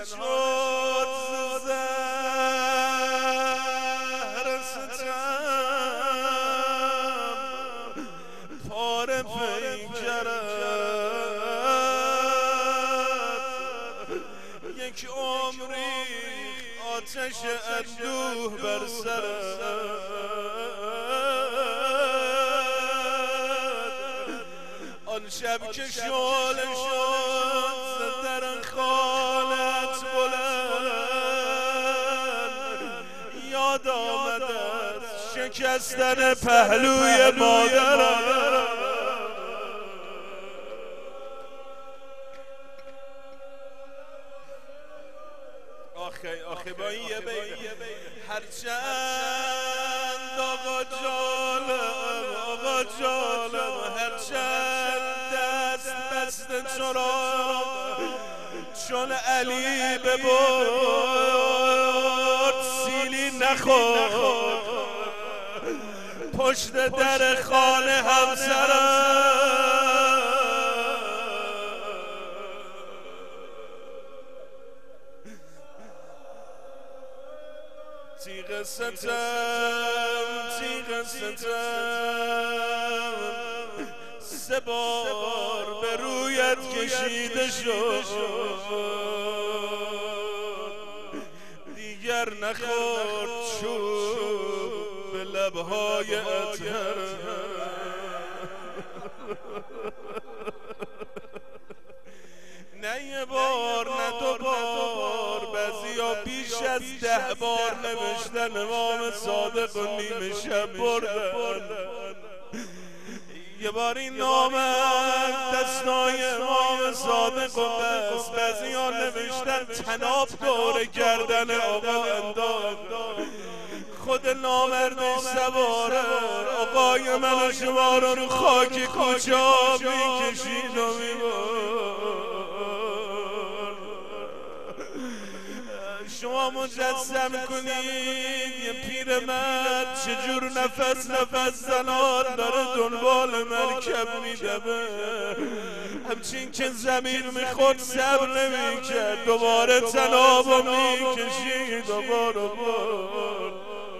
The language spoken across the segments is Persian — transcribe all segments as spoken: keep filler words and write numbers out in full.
شد زهر ستم پاره پیکرد یک عمری آتش اندوه بر سرد آن شب که شعله شد در خانت بلند یاد آمدت شکستن پهلوی مادرم آخه آخه با این یه بیت هرچند آقا جانم آقا جانم هرچند دست بسته چرا چون علی ببرد سیلی نخورد پشت در خانه همسرم تیغ ستم تیغ ستم سه بار به رویت کشیده شد دیگر نخورد چوب به لبهای اطهر نه یه بار نه دو بار بعضیا بیش از ده بار نوشتن امام صادق و نیمه شب بردن یه بار این نامه دستای امام صادق و بس بعضیا نوشتن تناب دور گردن آقا انداخت خود نامرد سواره آقای من و شما رو رو خاک کوچه میکشید و میبرد شما مجسم کنید یه پیرمرد چجور نفس نفس زنان داره دنبال مرکب میدمه همچین که زمین میخورد صبر نمیکرد دوباره تنابو میکشید و بار و بار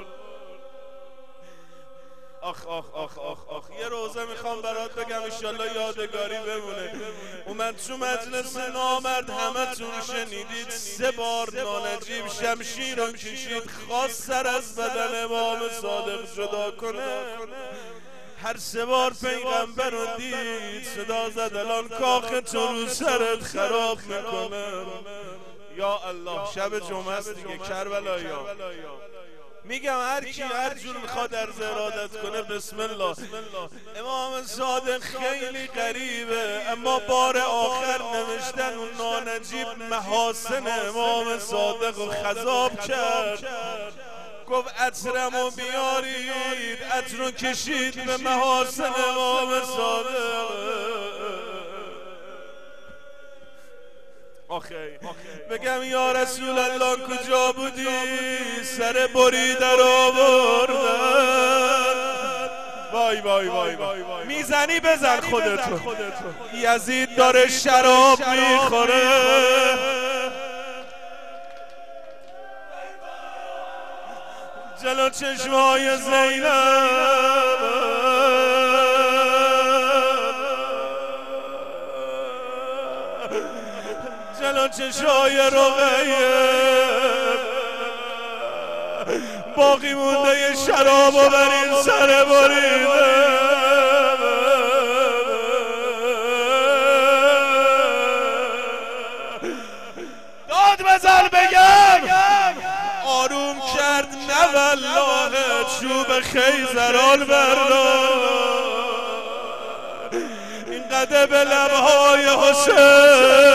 آخ آخ آخ آخ آخ یه روزه میخوام برات بگم انشالله یادگاری بمونه اومد تو مجلس نامرد همه تون شنیدید سه بار نانجیب شمشیر رو کشید خواست سر از بدن امام صادق جدا کنه هر سه بار پیغمبر رو دید صدا زد الان کاخ تو رو سرت خراب میکنه یا الله شب جمعه است دیگه کربلایا میگم هر کی هر جور میخواد در ارادت کنه بسم الله امام صادق خیلی غریبه اما بار آخر نوشتن اون نانجیب محاسن امام صادق رو خضاب کرد گفت عطرمو بیارید عطرو کشید به محاسن امام صادق آخه بگم یا رسول الله کجا بودی سر بریده رو آوردن وای وای وای وای میزنی بزن خودتو یزید داره شراب میخوره جلو چشمای زینب جلو چشای رقیه باقی مونده یه شراب و بر این سر بریده داد بزن بگم آروم کرد نه والله چوب خیزران بردار این قده به لبهای حسین